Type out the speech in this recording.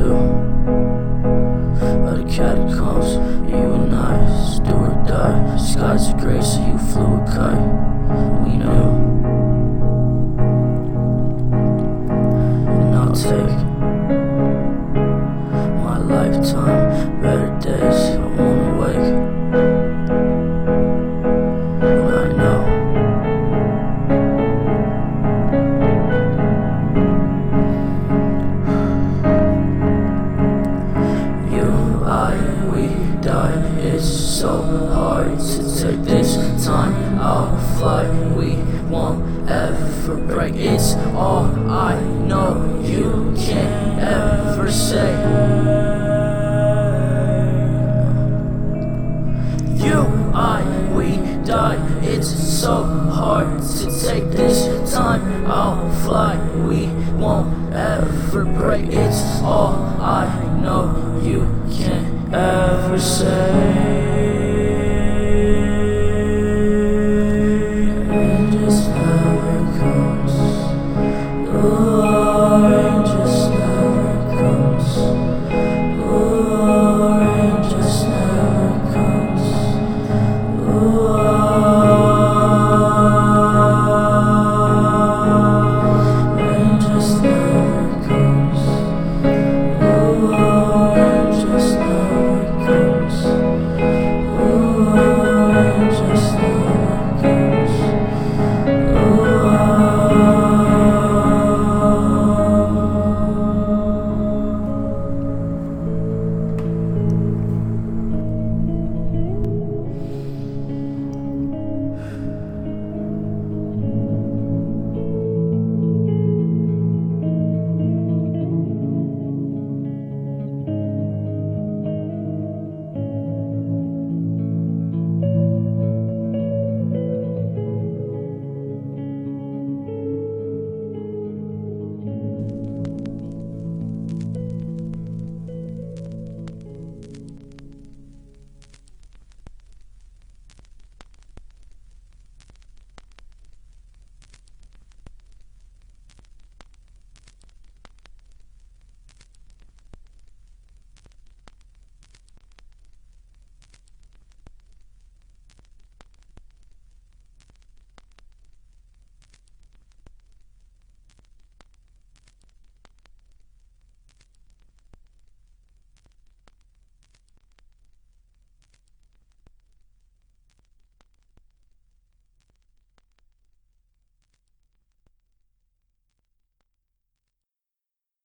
two of the catacombs. You and I, do or die. Skies are gray, so you flew a kite. We knew. And I'll take my lifetime, better days. I won't awake, but I know you, we die. It's so hard to take this time. I'll fly, we won't ever break. It's all I know, you can't ever say. We die. It's so hard to take this time. I'll fly, we won't ever break. It's all I know, you can't ever say.